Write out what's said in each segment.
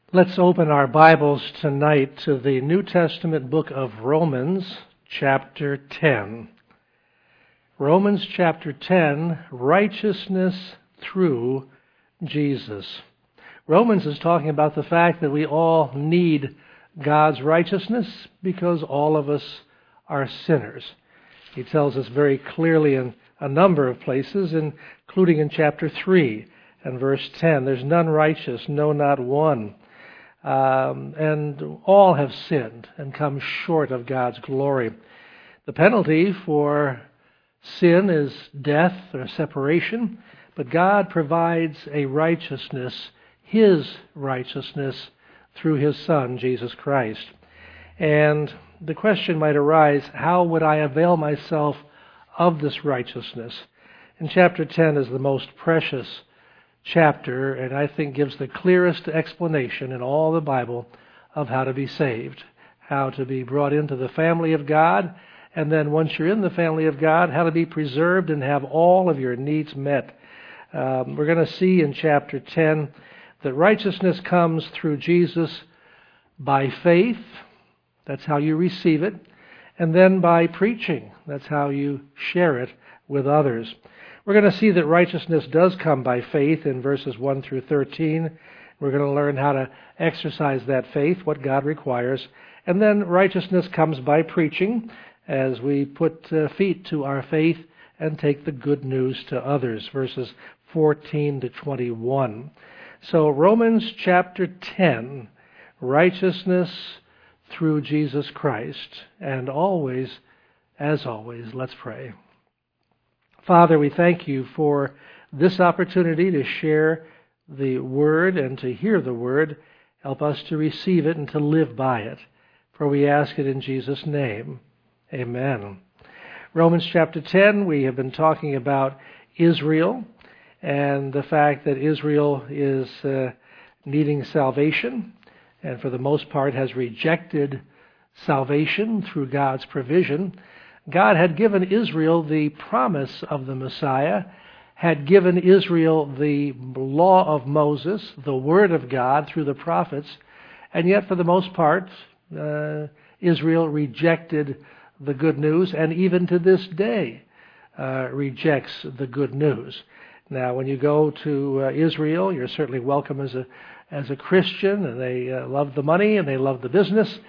Let's open our Bibles tonight to the New Testament book of Romans, chapter 10. Romans chapter 10, righteousness through Jesus. Romans is talking about the fact that we all need God's righteousness because all of us are sinners. He tells us very clearly in a number of places, including in chapter 3 and verse 10, there's none righteous, no, not one. And all have sinned and come short of God's glory. The penalty for sin is death or separation, but God provides a righteousness, His righteousness, through His Son, Jesus Christ. And the question might arise, how would I avail myself of this righteousness? And chapter 10 is the most precious chapter, and I think gives the clearest explanation in all the Bible of how to be saved, how to be brought into the family of God, and then once you're in the family of God, how to be preserved and have all of your needs met. We're going to see in chapter 10 that righteousness comes through Jesus by faith. That's how you receive it. And then by preaching. That's how you share it with others. We're going to see that righteousness does come by faith in verses 1 through 13. We're going to learn how to exercise that faith, what God requires. And then righteousness comes by preaching as we put feet to our faith and take the good news to others, verses 14 to 21. So Romans chapter 10, righteousness through Jesus Christ. And always, as always, let's pray. Father, we thank you for this opportunity to share the Word and to hear the Word. Help us to receive it and to live by it. For we ask it in Jesus' name. Amen. Romans chapter 10, we have been talking about Israel and the fact that Israel is needing salvation and for the most part has rejected salvation through God's provision. God had given Israel the promise of the Messiah, had given Israel the law of Moses, the Word of God through the prophets, and yet for the most part, Israel rejected the good news, and even to this day rejects the good news. Now, when you go to Israel, you're certainly welcome as a Christian, and they love the money and they love the business,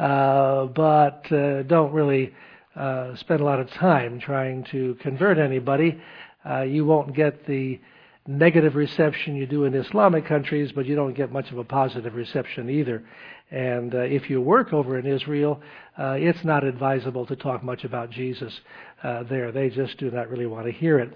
but don't really spend a lot of time trying to convert anybody. You won't get the negative reception you do in Islamic countries, but you don't get much of a positive reception either. And if you work over in Israel, it's not advisable to talk much about Jesus there. They just do not really want to hear it.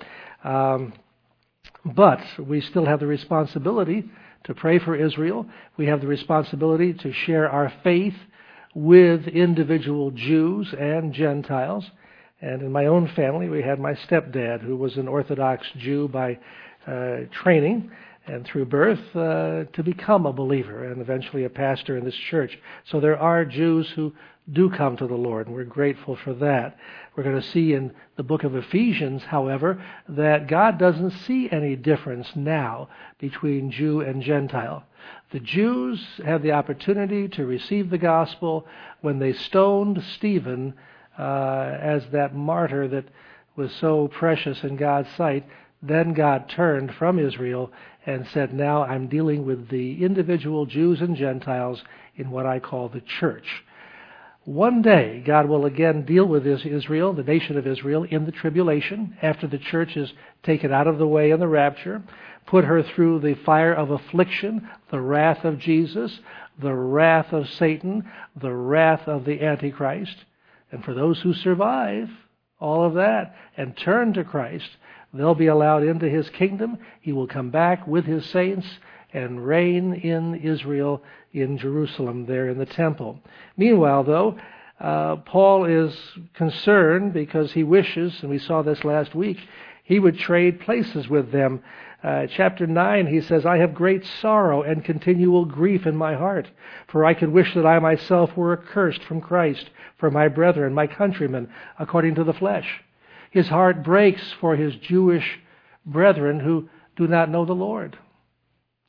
But we still have the responsibility to pray for Israel. We have the responsibility to share our faith with individual Jews and Gentiles. And in my own family, we had my stepdad, who was an Orthodox Jew by training and through birth, to become a believer and eventually a pastor in this church. So there are Jews who do come to the Lord, and we're grateful for that. We're going to see in the book of Ephesians, however, that God doesn't see any difference now between Jew and Gentile. The Jews had the opportunity to receive the gospel when they stoned Stephen as that martyr that was so precious in God's sight. Then God turned from Israel and said, now I'm dealing with the individual Jews and Gentiles in what I call the church. One day, God will again deal with Israel, the nation of Israel, in the tribulation, after the church is taken out of the way in the rapture, put her through the fire of affliction, the wrath of Jesus, the wrath of Satan, the wrath of the Antichrist. And for those who survive all of that and turn to Christ, they'll be allowed into His kingdom. He will come back with His saints and reign in Israel, in Jerusalem, there in the temple. Meanwhile, though, Paul is concerned because he wishes, and we saw this last week, he would trade places with them. Chapter 9, he says, I have great sorrow and continual grief in my heart, for I could wish that I myself were accursed from Christ for my brethren, my countrymen, according to the flesh. His heart breaks for his Jewish brethren who do not know the Lord.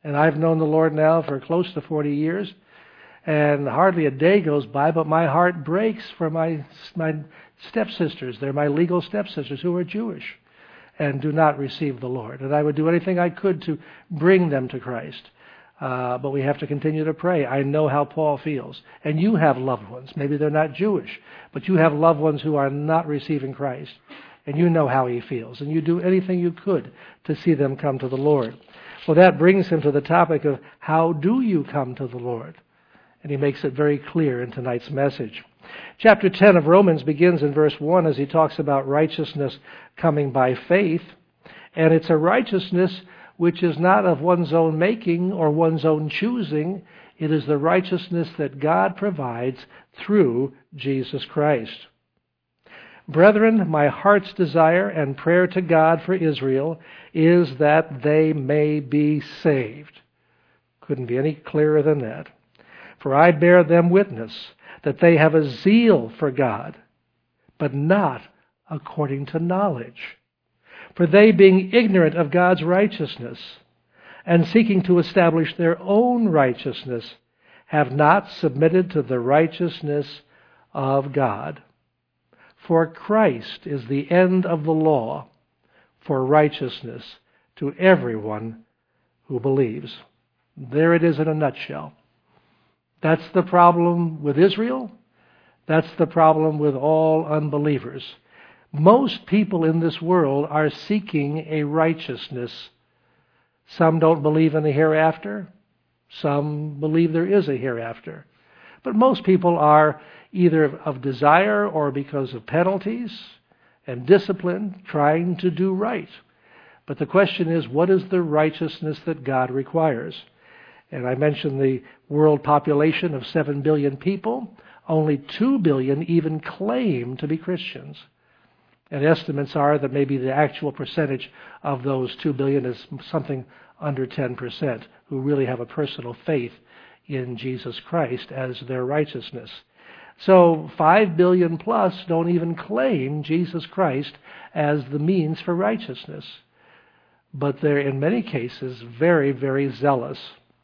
And I've known the Lord now for close to 40 years, and hardly a day goes by, but my heart breaks for my stepsisters. They're my legal stepsisters who are Jewish and do not receive the Lord. And I would do anything I could to bring them to Christ. But we have to continue to pray. I know how Paul feels. And you have loved ones. Maybe they're not Jewish, but you have loved ones who are not receiving Christ. And you know how he feels. And you do anything you could to see them come to the Lord. Well, that brings him to the topic of how do you come to the Lord? And he makes it very clear in tonight's message. Chapter 10 of Romans begins in verse 1 as he talks about righteousness coming by faith. And it's a righteousness which is not of one's own making or one's own choosing. It is the righteousness that God provides through Jesus Christ. Brethren, my heart's desire and prayer to God for Israel is that they may be saved. Couldn't be any clearer than that. For I bear them witness that they have a zeal for God, but not according to knowledge. For they, being ignorant of God's righteousness, and seeking to establish their own righteousness, have not submitted to the righteousness of God. For Christ is the end of the law for righteousness to everyone who believes. There it is in a nutshell. That's the problem with Israel. That's the problem with all unbelievers. Most people in this world are seeking a righteousness. Some don't believe in the hereafter. Some believe there is a hereafter. But most people are either of desire or because of penalties and discipline trying to do right. But the question is, what is the righteousness that God requires? And I mentioned the world population of 7 billion people. Only 2 billion even claim to be Christians. And estimates are that maybe the actual percentage of those 2 billion is something under 10% who really have a personal faith in Jesus Christ as their righteousness. So 5 billion plus don't even claim Jesus Christ as the means for righteousness. But they're in many cases very, very zealous.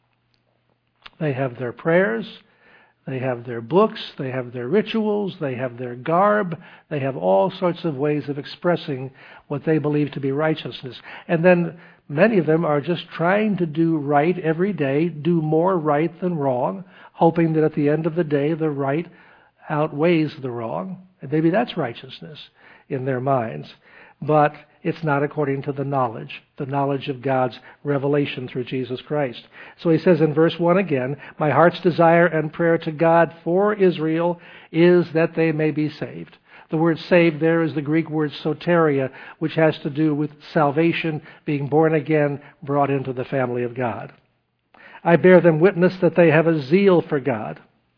They have their prayers, they have their books, they have their rituals, they have their garb, they have all sorts of ways of expressing what they believe to be righteousness. And then many of them are just trying to do right every day, do more right than wrong, hoping that at the end of the day the right outweighs the wrong. And maybe that's righteousness in their minds. But it's not according to the knowledge of God's revelation through Jesus Christ. So he says in verse 1 again, my heart's desire and prayer to God for Israel is that they may be saved. The word saved there is the Greek word soteria, which has to do with salvation, being born again, brought into the family of God. I bear them witness that they have a zeal for God.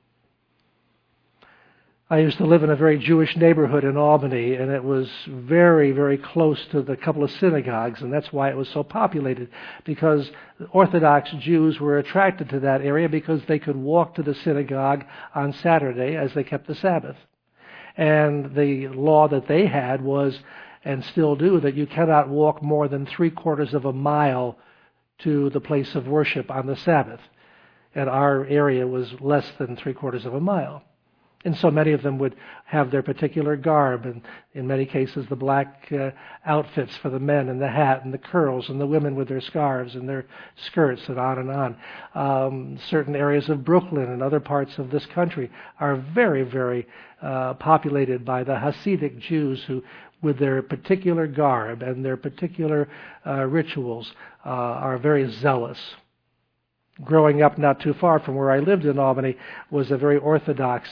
I used to live in a very Jewish neighborhood in Albany, and it was very, very close to the couple of synagogues, and that's why it was so populated, because Orthodox Jews were attracted to that area because they could walk to the synagogue on Saturday as they kept the Sabbath. And the law that they had was, and still do, that you cannot walk more than 3/4 of a mile to the place of worship on the Sabbath. And our area was less than 3/4 of a mile. And so many of them would have their particular garb, and in many cases the black outfits for the men, and the hat, and the curls, and the women with their scarves and their skirts, and on and on. Certain areas of Brooklyn and other parts of this country are very, very populated by the Hasidic Jews who, with their particular garb and their particular rituals, are very zealous. Growing up not too far from where I lived in Albany was a very orthodox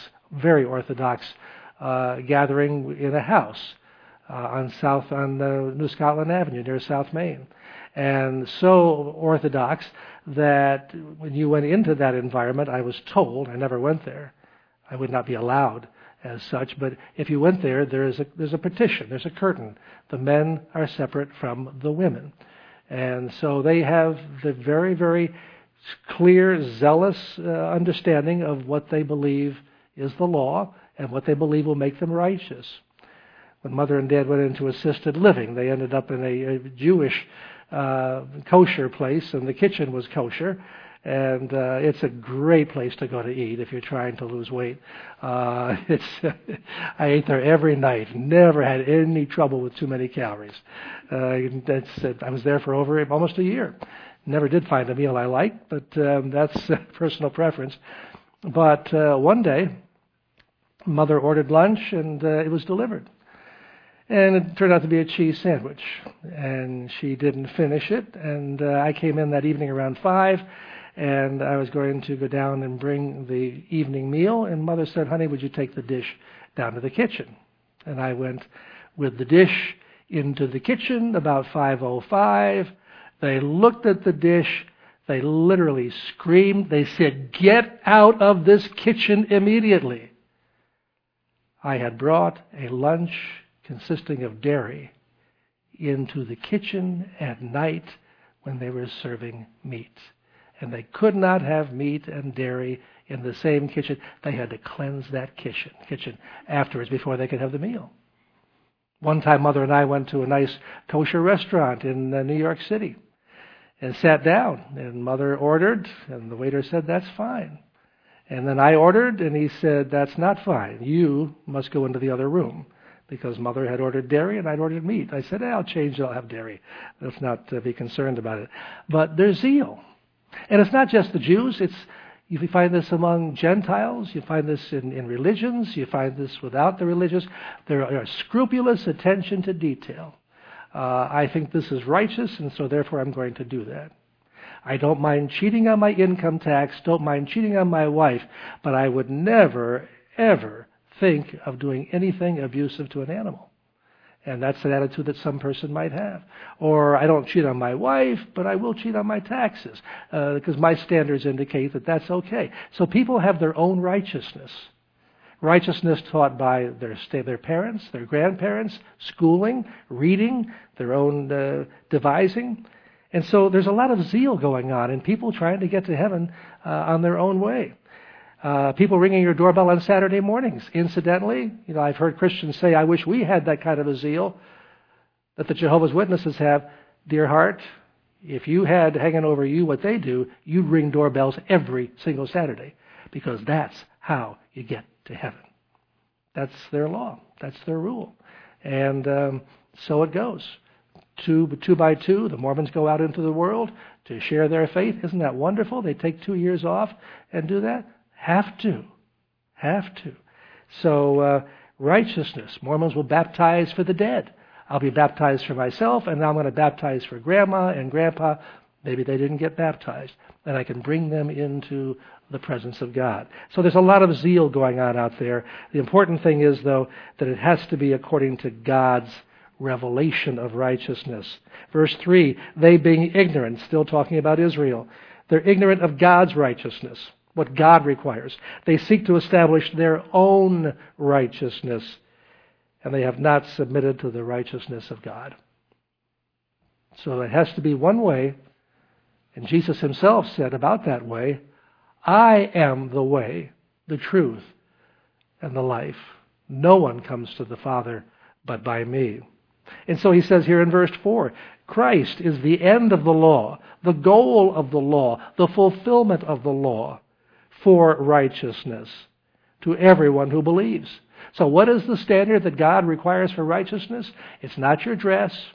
gathering in a house on New Scotland Avenue near South Main. And so orthodox that when you went into that environment, I was told, I never went there, I would not be allowed as such, but if you went there, there's a partition, there's a curtain. The men are separate from the women. And so they have the very, very clear, zealous understanding of what they believe is the law and what they believe will make them righteous. When Mother and Dad went into assisted living, they ended up in a Jewish kosher place, and the kitchen was kosher. And it's a great place to go to eat if you're trying to lose weight. I ate there every night. Never had any trouble with too many calories. I was there for over almost a year. Never did find a meal I liked, but that's personal preference. But one day, Mother ordered lunch, and it was delivered. And it turned out to be a cheese sandwich. And she didn't finish it. And I came in that evening around 5. And I was going to go down and bring the evening meal, and Mother said, "Honey, would you take the dish down to the kitchen?" And I went with the dish into the kitchen about 5:05. They looked at the dish. They literally screamed. They said, "Get out of this kitchen immediately." I had brought a lunch consisting of dairy into the kitchen at night when they were serving meat. And they could not have meat and dairy in the same kitchen. They had to cleanse that kitchen afterwards before they could have the meal. One time, Mother and I went to a nice kosher restaurant in New York City and sat down. And Mother ordered, and the waiter said, "That's fine." And then I ordered, and he said, "That's not fine. You must go into the other room." Because Mother had ordered dairy and I'd ordered meat. I said, "I'll change it. I'll have dairy. Let's not be concerned about it." But there's zeal. And it's not just the Jews. You find this among Gentiles. You find this in religions. You find this without the religious. There are scrupulous attention to detail. I think this is righteous, and so therefore I'm going to do that. I don't mind cheating on my income tax, don't mind cheating on my wife, but I would never, ever think of doing anything abusive to an animal. And that's an attitude that some person might have. Or I don't cheat on my wife, but I will cheat on my taxes because my standards indicate that that's okay. So people have their own righteousness. Righteousness taught by their parents, their grandparents, schooling, reading, their own devising. And so there's a lot of zeal going on in people trying to get to heaven on their own way. People ringing your doorbell on Saturday mornings. Incidentally, I've heard Christians say, "I wish we had that kind of a zeal that the Jehovah's Witnesses have." Dear heart, if you had hanging over you what they do, you'd ring doorbells every single Saturday because that's how you get to heaven. That's their law. That's their rule. And so it goes. Two by two, the Mormons go out into the world to share their faith. Isn't that wonderful? They take 2 years off and do that. Have to. So righteousness. Mormons will baptize for the dead. I'll be baptized for myself, and now I'm going to baptize for Grandma and Grandpa. Maybe they didn't get baptized. And I can bring them into the presence of God. So there's a lot of zeal going on out there. The important thing is, though, that it has to be according to God's revelation of righteousness. Verse 3, they being ignorant, still talking about Israel. They're ignorant of God's righteousness, what God requires. They seek to establish their own righteousness, and they have not submitted to the righteousness of God. So it has to be one way, and Jesus himself said about that way, "I am the way, the truth, and the life. No one comes to the Father but by me." And so he says here in verse 4, Christ is the end of the law, the goal of the law, the fulfillment of the law for righteousness to everyone who believes. So what is the standard that God requires for righteousness? It's not your dress.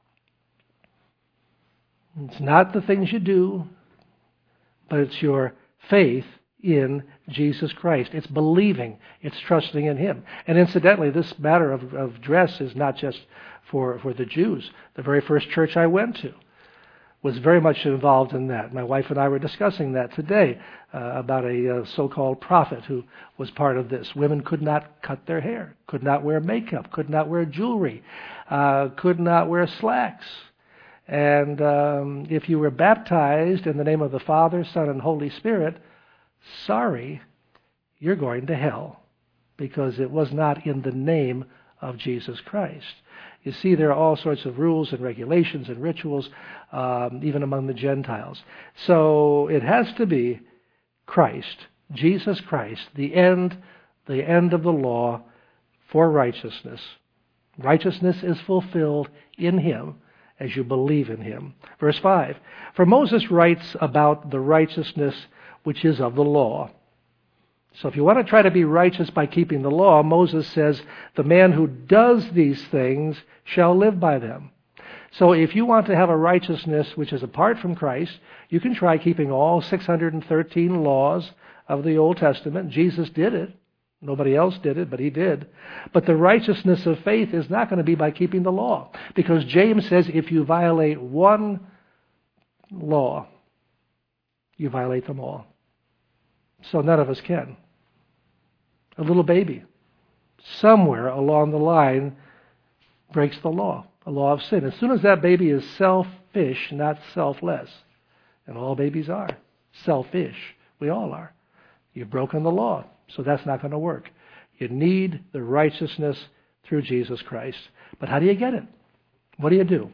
It's not the things you do, but it's your faith in Jesus Christ. It's believing. It's trusting in Him. And incidentally, this matter of dress is not just for the Jews. The very first church I went to was very much involved in that. My wife and I were discussing that today about a so-called prophet who was part of this. Women could not cut their hair, could not wear makeup, could not wear jewelry, could not wear slacks. And if you were baptized in the name of the Father, Son, and Holy Spirit, sorry, you're going to hell because it was not in the name of Jesus Christ. You see, there are all sorts of rules and regulations and rituals, even among the Gentiles. So it has to be Christ, Jesus Christ, the end of the law for righteousness. Righteousness is fulfilled in Him, as you believe in him. Verse 5, for Moses writes about the righteousness which is of the law. So if you want to try to be righteous by keeping the law, Moses says, the man who does these things shall live by them. So if you want to have a righteousness which is apart from Christ, you can try keeping all 613 laws of the Old Testament. Jesus did it. Nobody else did it, but he did. But the righteousness of faith is not going to be by keeping the law. Because James says if you violate one law, you violate them all. So none of us can. A little baby, somewhere along the line, breaks the law of sin. As soon as that baby is selfish, not selfless, and all babies are selfish, we all are, you've broken the law. So that's not going to work. You need the righteousness through Jesus Christ. But how do you get it? What do you do?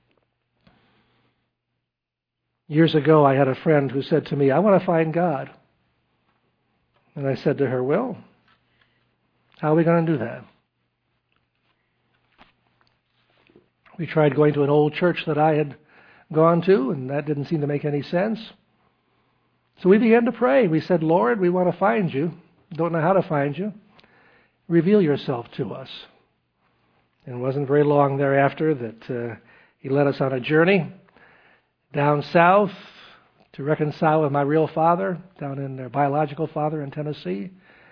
Years ago, I had a friend who said to me, I want to find God. And I said to her, well, how are we going to do that? We tried going to an old church that I had gone to, and that didn't seem to make any sense. So we began to pray. We said, Lord, we want to find you. Don't know how to find you. Reveal yourself to us. And it wasn't very long thereafter that he led us on a journey down south to reconcile with my real father, down in their biological father in Tennessee.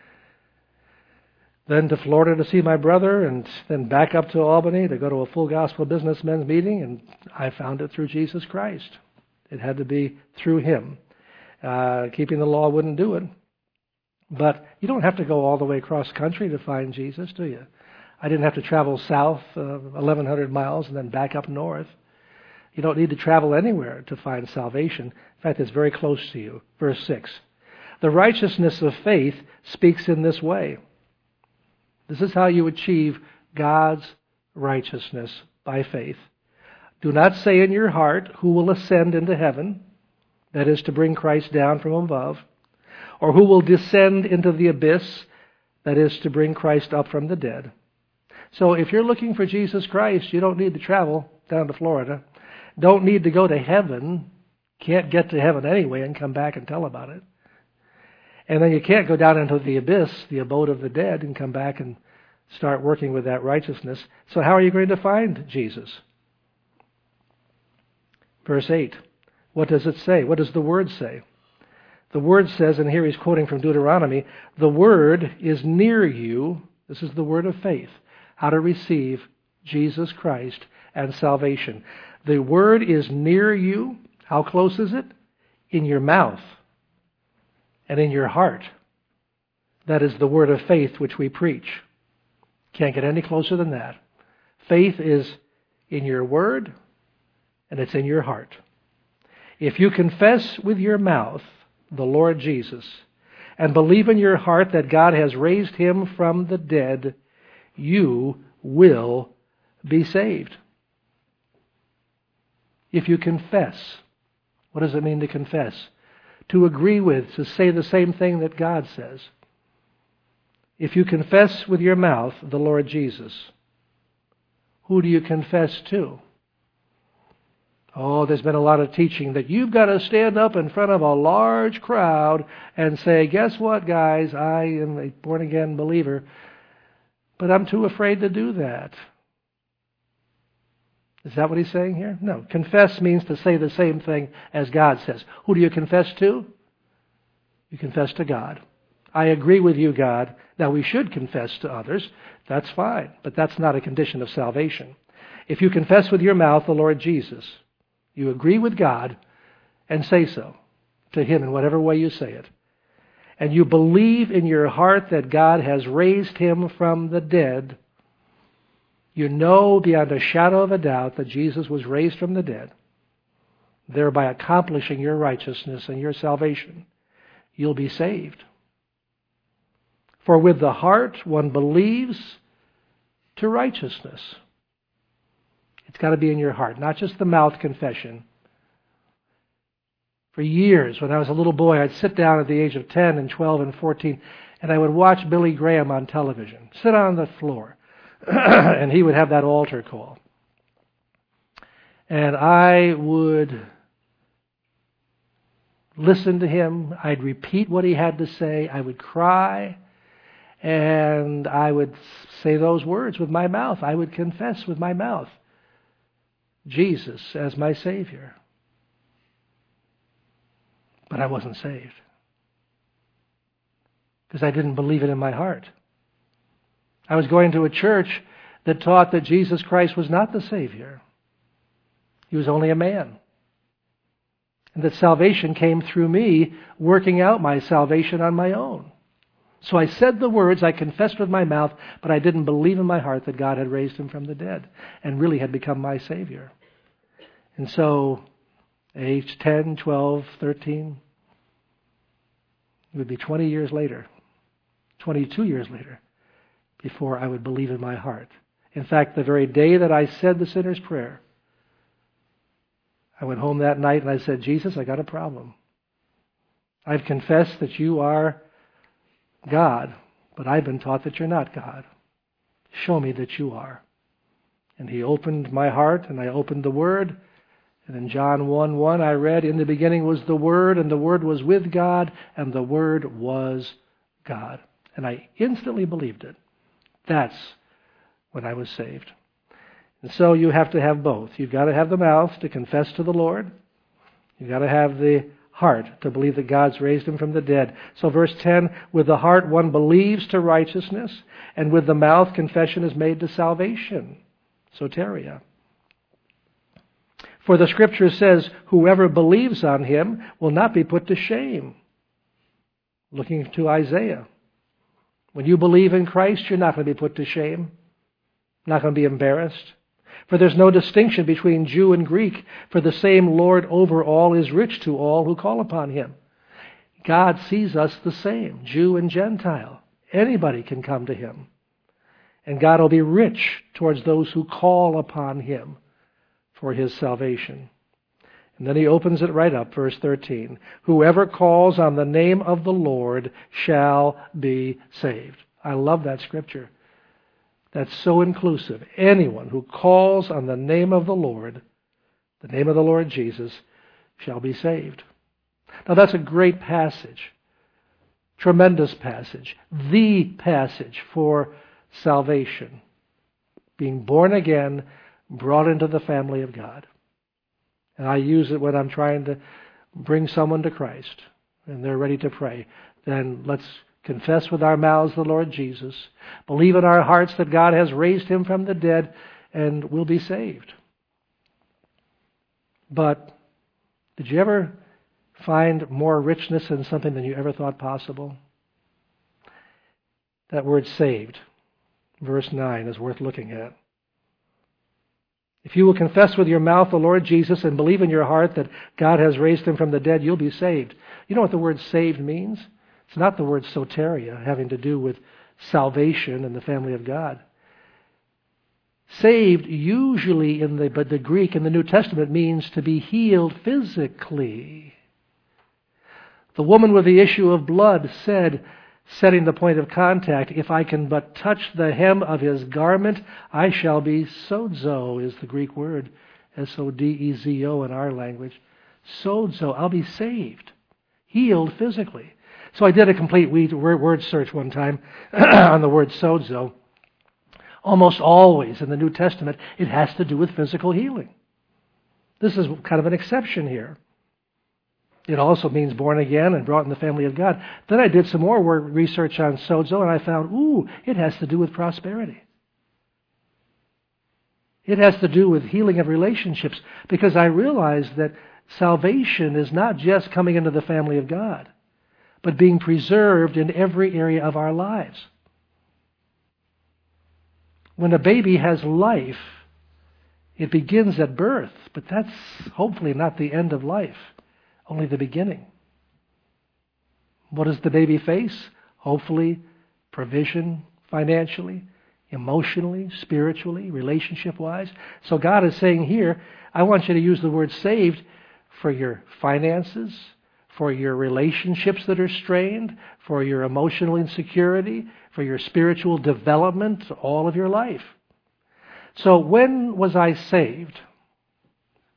Then to Florida to see my brother, and then back up to Albany to go to a full gospel businessmen's meeting, and I found it through Jesus Christ. It had to be through him. Keeping the law wouldn't do it. But you don't have to go all the way across country to find Jesus, do you? I didn't have to travel south 1,100 miles and then back up north. You don't need to travel anywhere to find salvation. In fact, it's very close to you. Verse 6. The righteousness of faith speaks in this way. This is how you achieve God's righteousness by faith. Do not say in your heart, who will ascend into heaven? That is to bring Christ down from above. Or who will descend into the abyss? That is to bring Christ up from the dead. So if you're looking for Jesus Christ, you don't need to travel down to Florida. Don't need to go to heaven. Can't get to heaven anyway and come back and tell about it. And then you can't go down into the abyss, the abode of the dead, and come back and start working with that righteousness. So how are you going to find Jesus? Verse 8. What does it say? What does the Word say? The Word says, and here he's quoting from Deuteronomy, the Word is near you. This is the word of faith. How to receive Jesus Christ and salvation. The Word is near you. How close is it? In your mouth and in your heart. That is the word of faith which we preach. Can't get any closer than that. Faith is in your word and it's in your heart. If you confess with your mouth the Lord Jesus and believe in your heart that God has raised him from the dead, you will be saved. If you confess, what does it mean to confess? To agree with, to say the same thing that God says. If you confess with your mouth the Lord Jesus, who do you confess to? Oh, there's been a lot of teaching that you've got to stand up in front of a large crowd and say, guess what, guys, I am a born-again believer, but I'm too afraid to do that. Is that what he's saying here? No. Confess means to say the same thing as God says. Who do you confess to? You confess to God. I agree with you, God. Now, we should confess to others. That's fine, but that's not a condition of salvation. If you confess with your mouth the Lord Jesus, you agree with God and say so to him in whatever way you say it. And you believe in your heart that God has raised him from the dead. You know beyond a shadow of a doubt that Jesus was raised from the dead, thereby accomplishing your righteousness and your salvation. You'll be saved. For with the heart one believes to righteousness. It's got to be in your heart, not just the mouth confession. For years, when I was a little boy, I'd sit down at the age of 10 and 12 and 14, and I would watch Billy Graham on television, sit on the floor, and he would have that altar call. And I would listen to him. I'd repeat what he had to say. I would cry. And I would say those words with my mouth. I would confess with my mouth Jesus as my Savior. But I wasn't saved. Because I didn't believe it in my heart. I was going to a church that taught that Jesus Christ was not the Savior. He was only a man. And that salvation came through me working out my salvation on my own. So I said the words, I confessed with my mouth, but I didn't believe in my heart that God had raised him from the dead and really had become my Savior. And so, age 10, 12, 13, it would be 20 years later, 22 years later, before I would believe in my heart. In fact, the very day that I said the sinner's prayer, I went home that night and I said, Jesus, I got a problem. I've confessed that you are God, but I've been taught that you're not God. Show me that you are. And he opened my heart, and I opened the Word. And in John 1:1 I read, in the beginning was the Word, and the Word was with God, and the Word was God. And I instantly believed it. That's when I was saved. And so you have to have both. You've got to have the mouth to confess to the Lord. You've got to have the heart to believe that God's raised him from the dead. So verse 10, with the heart one believes to righteousness, and with the mouth confession is made to salvation. Soteria. For the Scripture says, whoever believes on him will not be put to shame. Looking to Isaiah. When you believe in Christ, you're not going to be put to shame. Not going to be embarrassed. For there's no distinction between Jew and Greek, for the same Lord over all is rich to all who call upon him. God sees us the same, Jew and Gentile. Anybody can come to him. And God will be rich towards those who call upon him for his salvation. And then he opens it right up, verse 13. Whoever calls on the name of the Lord shall be saved. I love that scripture. That's so inclusive. Anyone who calls on the name of the Lord Jesus, shall be saved. Now that's a great passage. Tremendous passage. The passage for salvation. Being born again, brought into the family of God. And I use it when I'm trying to bring someone to Christ and they're ready to pray. Then let's confess with our mouths the Lord Jesus. Believe in our hearts that God has raised him from the dead, and we'll be saved. But did you ever find more richness in something than you ever thought possible? That word saved, verse 9, is worth looking at. If you will confess with your mouth the Lord Jesus and believe in your heart that God has raised him from the dead, you'll be saved. You know what the word saved means? It's not the word soteria, having to do with salvation in the family of God. Saved, usually but the Greek in the New Testament, means to be healed physically. The woman with the issue of blood said, setting the point of contact, if I can but touch the hem of his garment, I shall be sozo, is the Greek word, S-O-D-E-Z-O in our language. Sozo, I'll be saved, healed physically. So I did a complete word search one time on the word sozo. Almost always in the New Testament, it has to do with physical healing. This is kind of an exception here. It also means born again and brought in the family of God. Then I did some more research on sozo, and I found, it has to do with prosperity. It has to do with healing of relationships, because I realized that salvation is not just coming into the family of God, but being preserved in every area of our lives. When a baby has life, it begins at birth, but that's hopefully not the end of life, only the beginning. What does the baby face? Hopefully, provision financially, emotionally, spiritually, relationship-wise. So God is saying here, I want you to use the word saved for your finances, for your relationships that are strained, for your emotional insecurity, for your spiritual development, all of your life. So when was I saved?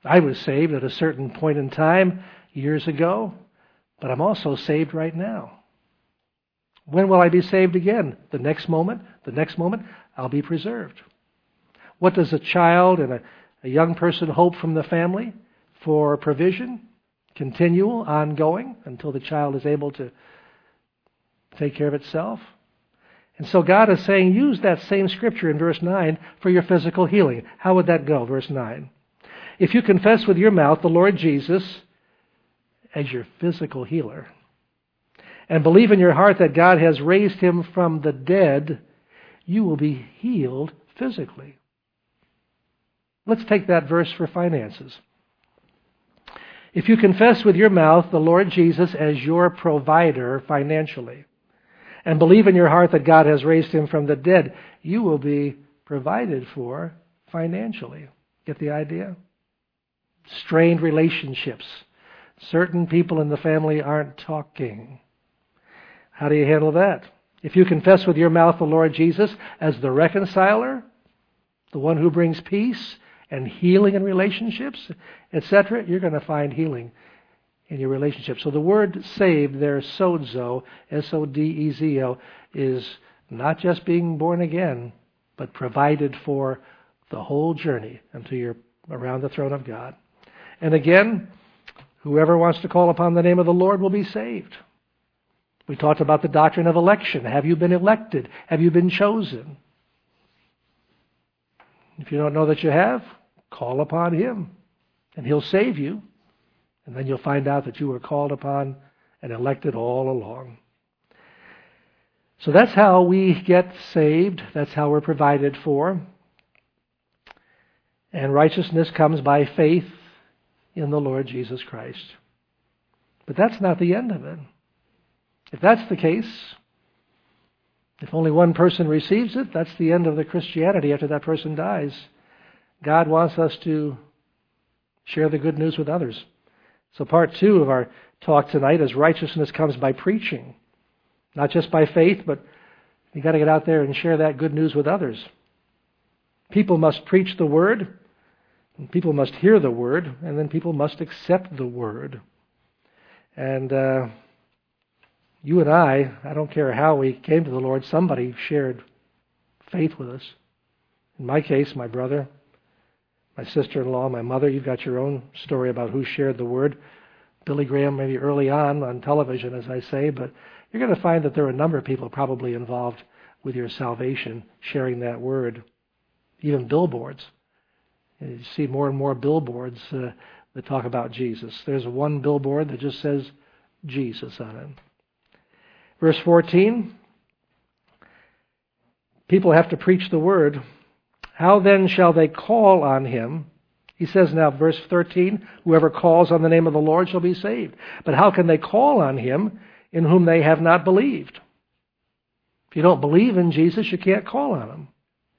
I was saved at a certain point in time years ago, but I'm also saved right now. When will I be saved again? The next moment, I'll be preserved. What does a child and a young person hope from the family? For provision, continual, ongoing, until the child is able to take care of itself. And so God is saying, use that same scripture in verse 9 for your physical healing. How would that go? Verse 9. If you confess with your mouth the Lord Jesus as your physical healer, and believe in your heart that God has raised him from the dead, you will be healed physically. Let's take that verse for finances. If you confess with your mouth the Lord Jesus as your provider financially, and believe in your heart that God has raised him from the dead, you will be provided for financially. Get the idea? Strained relationships. Certain people in the family aren't talking. How do you handle that? If you confess with your mouth the Lord Jesus as the reconciler, the one who brings peace and healing in relationships, etc., you're going to find healing in your relationship. So the word saved there, sozo, S-O-D-E-Z-O, is not just being born again, but provided for the whole journey until you're around the throne of God. And again, whoever wants to call upon the name of the Lord will be saved. We talked about the doctrine of election. Have you been elected? Have you been chosen? If you don't know that you have, call upon him, and he'll save you. And then you'll find out that you were called upon and elected all along. So that's how we get saved. That's how we're provided for. And righteousness comes by faith in the Lord Jesus Christ. But that's not the end of it. If that's the case, if only one person receives it, that's the end of the Christianity after that person dies. God wants us to share the good news with others. So part 2 of our talk tonight is righteousness comes by preaching. Not just by faith, but you got to get out there and share that good news with others. People must preach the word, and people must hear the word, and then people must accept the word. And you and I don't care how we came to the Lord, somebody shared faith with us. In my case, my brother, my sister-in-law, my mother. You've got your own story about who shared the word. Billy Graham maybe early on television, as I say, but you're going to find that there are a number of people probably involved with your salvation sharing that word. Even billboards. You see more and more billboards that talk about Jesus. There's one billboard that just says Jesus on it. Verse 14, people have to preach the word. How then shall they call on him? He says now, verse 13, whoever calls on the name of the Lord shall be saved. But how can they call on him in whom they have not believed? If you don't believe in Jesus, you can't call on him.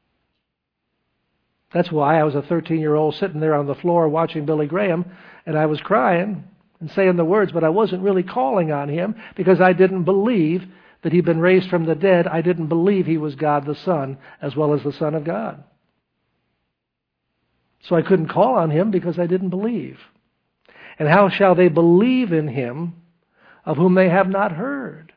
That's why I was a 13-year-old sitting there on the floor watching Billy Graham, and I was crying and saying the words, but I wasn't really calling on him because I didn't believe that he'd been raised from the dead. I didn't believe he was God the Son as well as the Son of God. So I couldn't call on him because I didn't believe. And how shall they believe in him of whom they have not heard?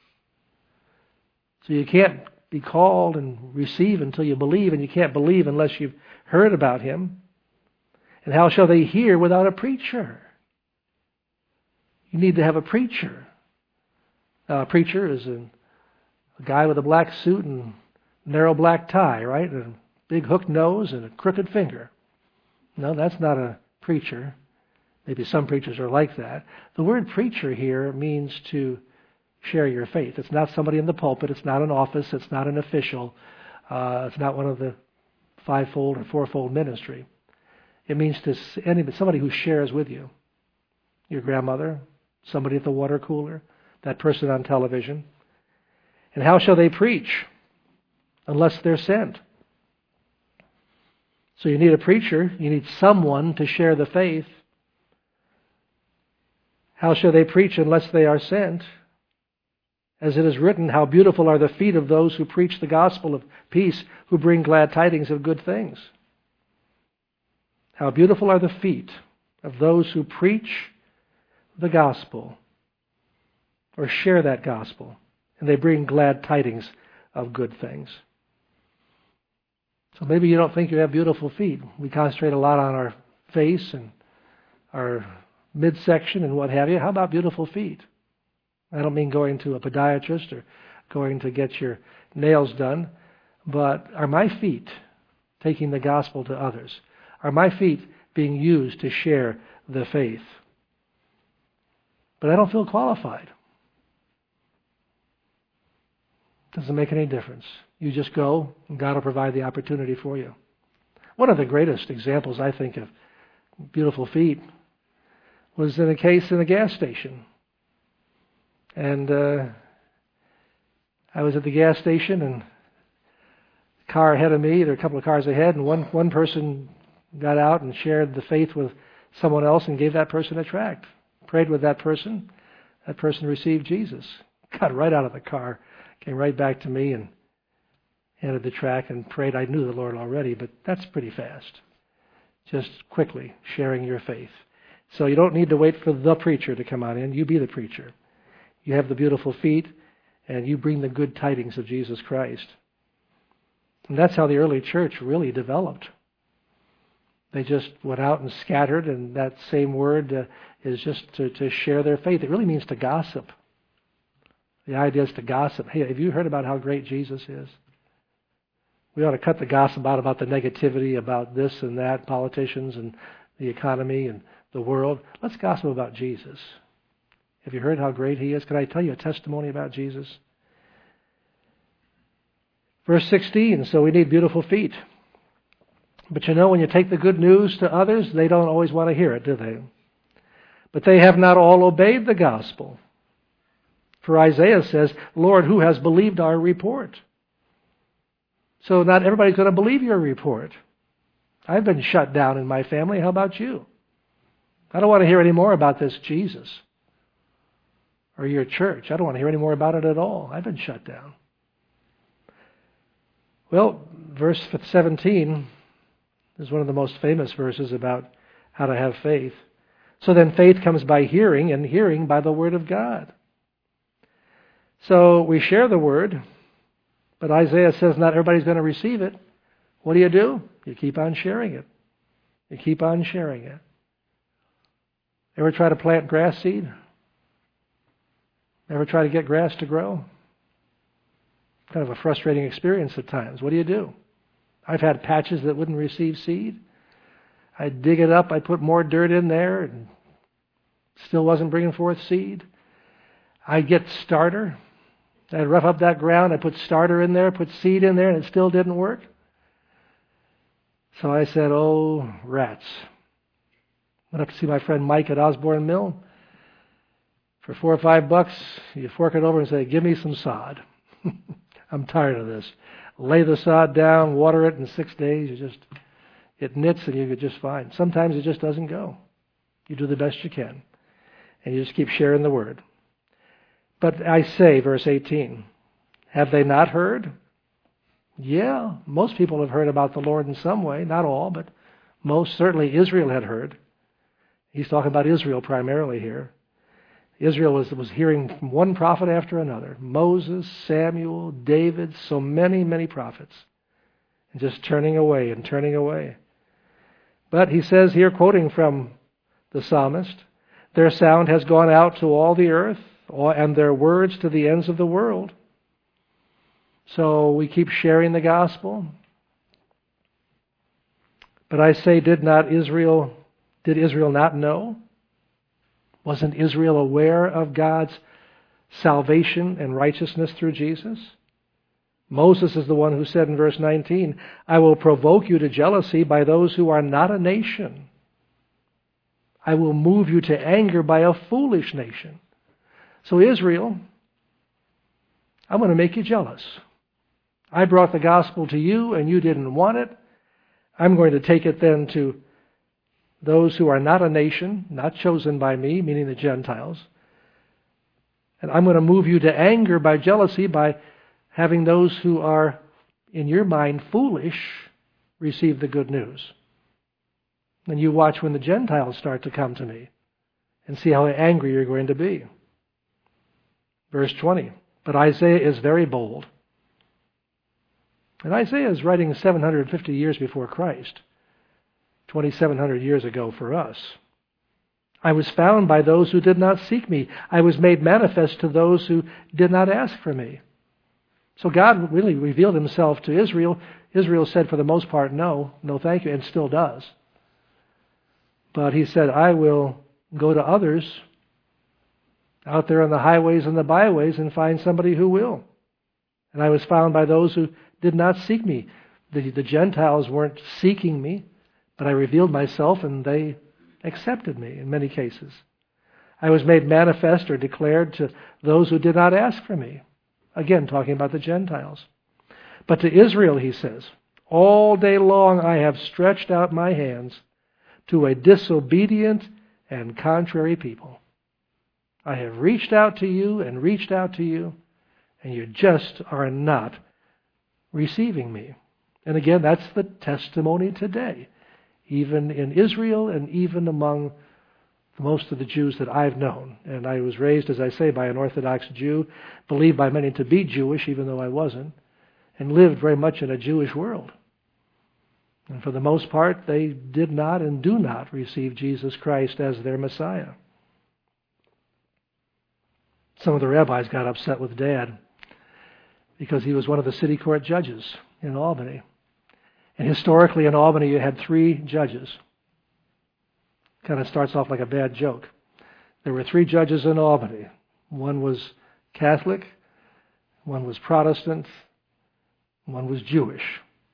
So you can't be called and receive until you believe, and you can't believe unless you've heard about him. And how shall they hear without a preacher? You need to have a preacher. Now, a preacher is a guy with a black suit and narrow black tie, right? And a big hooked nose and a crooked finger. No, that's not a preacher. Maybe some preachers are like that. The word preacher here means to share your faith. It's not somebody in the pulpit. It's not an office. It's not an official. It's not one of the fivefold or fourfold ministry. It means to somebody who shares with you. Your grandmother, somebody at the water cooler, that person on television. And how shall they preach unless they're sent? So you need a preacher. You need someone to share the faith. How shall they preach unless they are sent? As it is written, how beautiful are the feet of those who preach the gospel of peace, who bring glad tidings of good things. How beautiful are the feet of those who preach the gospel or share that gospel, and they bring glad tidings of good things. So maybe you don't think you have beautiful feet. We concentrate a lot on our face and our midsection and what have you. How about beautiful feet? I don't mean going to a podiatrist or going to get your nails done, but are my feet taking the gospel to others? Are my feet being used to share the faith? But I don't feel qualified. Doesn't make any difference. You just go, and God will provide the opportunity for you. One of the greatest examples, I think, of beautiful feet was in a case in a gas station. And I was at the gas station, and the car ahead of me, there were a couple of cars ahead, and one person got out and shared the faith with someone else and gave that person a tract. Prayed with that person. That person received Jesus. Got right out of the car, came right back to me and handed the tract and prayed. I knew the Lord already, but that's pretty fast. Just quickly sharing your faith. So you don't need to wait for the preacher to come on in. You be the preacher. You have the beautiful feet, and you bring the good tidings of Jesus Christ. And that's how the early church really developed. They just went out and scattered, and that same word is just to share their faith. It really means to gossip. The idea is to gossip. Hey, have you heard about how great Jesus is? We ought to cut the gossip out about the negativity, about this and that, politicians and the economy and the world. Let's gossip about Jesus. Have you heard how great He is? Can I tell you a testimony about Jesus? Verse 16, so we need beautiful feet. But you know, when you take the good news to others, they don't always want to hear it, do they? But they have not all obeyed the gospel. For Isaiah says, Lord, who has believed our report? So not everybody's going to believe your report. I've been shut down in my family. How about you? I don't want to hear any more about this Jesus or your church. I don't want to hear any more about it at all. I've been shut down. Well, verse 17 is one of the most famous verses about how to have faith. So then faith comes by hearing, and hearing by the word of God. So we share the word, but Isaiah says not everybody's going to receive it. What do? You keep on sharing it. You keep on sharing it. Ever try to plant grass seed? Ever try to get grass to grow? Kind of a frustrating experience at times. What do? I've had patches that wouldn't receive seed. I'd dig it up, I'd put more dirt in there, and still wasn't bringing forth seed. I'd get starter. I'd rough up that ground, I'd put starter in there, put seed in there, and it still didn't work. So I said, oh, rats. Went up to see my friend Mike at Osborne Mill. For $4 or $5, you fork it over and say, give me some sod. I'm tired of this. Lay the sod down, water it in 6 days. It knits and you get just fine. Sometimes it just doesn't go. You do the best you can. And you just keep sharing the word. But I say, verse 18, have they not heard? Yeah, most people have heard about the Lord in some way. Not all, but most. Certainly Israel had heard. He's talking about Israel primarily here. Israel was hearing from one prophet after another. Moses, Samuel, David, so many, many prophets. And just turning away and turning away. But he says here, quoting from the psalmist, their sound has gone out to all the earth, and their words to the ends of the world. So we keep sharing the gospel. But I say, did Israel not know? Wasn't Israel aware of God's salvation and righteousness through Jesus? Moses is the one who said in verse 19, I will provoke you to jealousy by those who are not a nation. I will move you to anger by a foolish nation. So Israel, I'm going to make you jealous. I brought the gospel to you and you didn't want it. I'm going to take it then to those who are not a nation, not chosen by me, meaning the Gentiles. And I'm going to move you to anger by jealousy by having those who are, in your mind, foolish receive the good news. And you watch when the Gentiles start to come to me and see how angry you're going to be. Verse 20. But Isaiah is very bold. And Isaiah is writing 750 years before Christ, 2,700 years ago for us. I was found by those who did not seek me. I was made manifest to those who did not ask for me. So God really revealed himself to Israel. Israel said for the most part, no thank you, and still does. But he said, I will go to others out there on the highways and the byways and find somebody who will. And I was found by those who did not seek me. The Gentiles weren't seeking me, but I revealed myself and they accepted me in many cases. I was made manifest or declared to those who did not ask for me. Again, talking about the Gentiles. But to Israel, he says, all day long I have stretched out my hands to a disobedient and contrary people. I have reached out to you, and you just are not receiving me. And again, that's the testimony today, even in Israel and even among most of the Jews that I've known. And I was raised, as I say, by an Orthodox Jew, believed by many to be Jewish, even though I wasn't, and lived very much in a Jewish world. And for the most part, they did not and do not receive Jesus Christ as their Messiah. Some of the rabbis got upset with Dad because he was one of the city court judges in Albany. And historically in Albany, you had 3 judges. Kind of starts off like a bad joke. There were 3 judges in Albany. One was Catholic, one was Protestant, one was Jewish.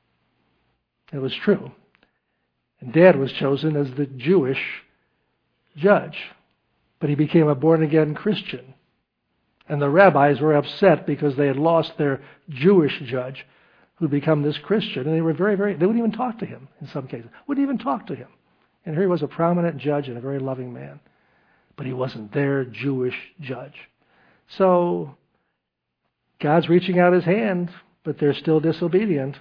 It was true. And Dad was chosen as the Jewish judge. But he became a born-again Christian. And the rabbis were upset because they had lost their Jewish judge who'd become this Christian. And they were they wouldn't even talk to him in some cases. Wouldn't even talk to him. And here he was, a prominent judge and a very loving man. But he wasn't their Jewish judge. So God's reaching out his hand, but they're still disobedient.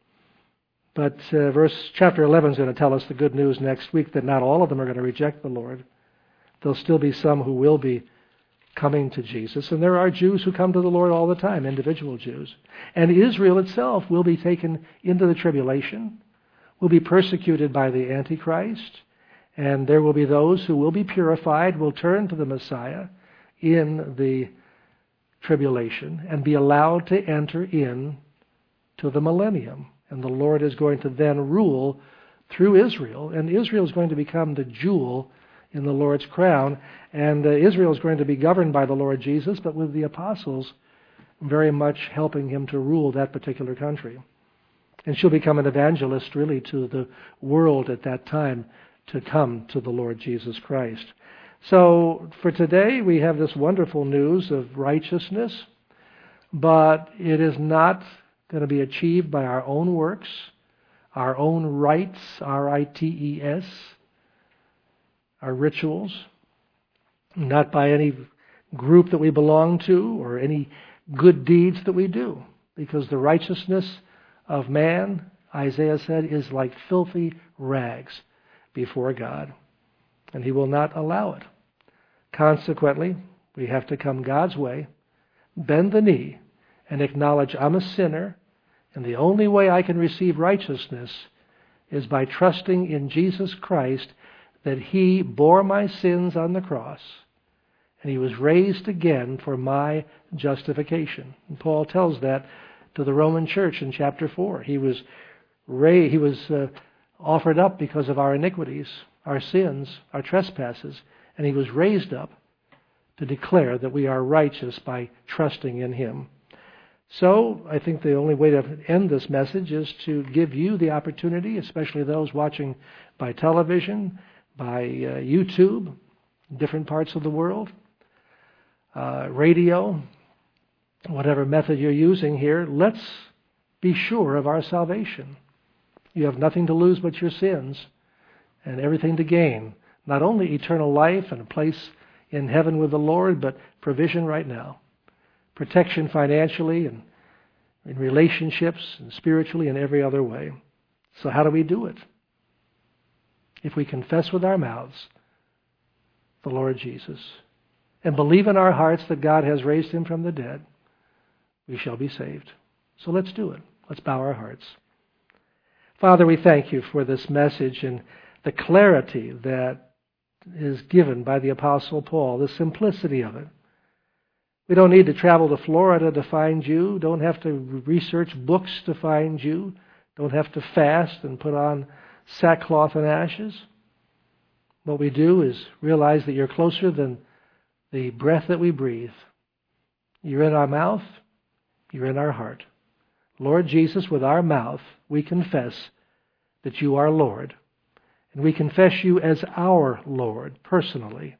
But chapter 11 is going to tell us the good news next week that not all of them are going to reject the Lord. There'll still be some who will be coming to Jesus. And there are Jews who come to the Lord all the time, individual Jews. And Israel itself will be taken into the tribulation, will be persecuted by the Antichrist, and there will be those who will be purified, will turn to the Messiah in the tribulation and be allowed to enter in to the millennium. And the Lord is going to then rule through Israel, and Israel is going to become the jewel in the Lord's crown, and Israel is going to be governed by the Lord Jesus, but with the apostles very much helping him to rule that particular country. And she'll become an evangelist really to the world at that time to come to the Lord Jesus Christ. So for today we have this wonderful news of righteousness, but it is not going to be achieved by our own works, our own rites, R-I-T-E-S, our rituals, not by any group that we belong to or any good deeds that we do, because the righteousness of man, Isaiah said, is like filthy rags before God, and he will not allow it. Consequently, we have to come God's way, bend the knee, and acknowledge I'm a sinner, and the only way I can receive righteousness is by trusting in Jesus Christ, that he bore my sins on the cross, and he was raised again for my justification. And Paul tells that to the Roman church in chapter 4. He was offered up because of our iniquities, our sins, our trespasses, and he was raised up to declare that we are righteous by trusting in him. So I think the only way to end this message is to give you the opportunity, especially those watching by television, by YouTube, different parts of the world, radio, whatever method you're using here, let's be sure of our salvation. You have nothing to lose but your sins and everything to gain. Not only eternal life and a place in heaven with the Lord, but provision right now. Protection financially and in relationships and spiritually and every other way. So how do we do it? if we confess with our mouths the Lord Jesus and believe in our hearts that God has raised him from the dead, we shall be saved. So let's do it. Let's bow our hearts. Father, we thank you for this message and the clarity that is given by the Apostle Paul, the simplicity of it. We don't need to travel to Florida to find you, don't have to research books to find you, don't have to fast and put on sackcloth and ashes. What we do is realize that you're closer than the breath that we breathe. You're in our mouth, you're in our heart. Lord Jesus, with our mouth, we confess that you are Lord. And we confess you as our Lord personally.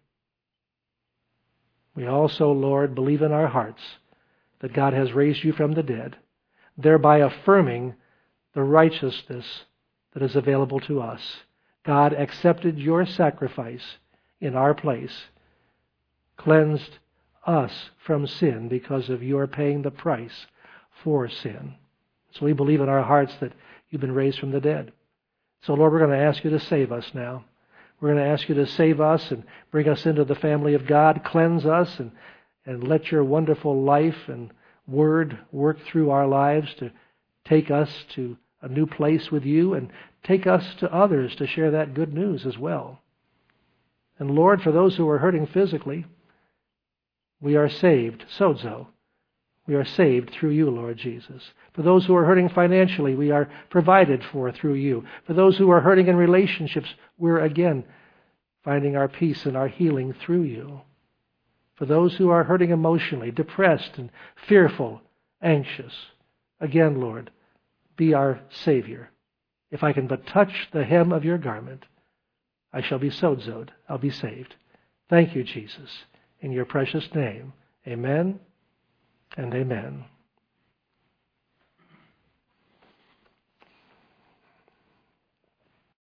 We also, Lord, believe in our hearts that God has raised you from the dead, thereby affirming the righteousness that is available to us. God accepted your sacrifice in our place, cleansed us from sin because of your paying the price for sin. So we believe in our hearts that you've been raised from the dead. So, Lord, we're going to ask you to save us now. We're going to ask you to save us and bring us into the family of God, cleanse us, and let your wonderful life and word work through our lives to take us to a new place with you and take us to others to share that good news as well. And Lord, for those who are hurting physically, we are saved, sozo. We are saved through you, Lord Jesus. For those who are hurting financially, we are provided for through you. For those who are hurting in relationships, we're again finding our peace and our healing through you. For those who are hurting emotionally, depressed and fearful, anxious, again, Lord, be our Savior. If I can but touch the hem of your garment, I shall be sozoed. I'll be saved. Thank you, Jesus. In your precious name, amen and amen.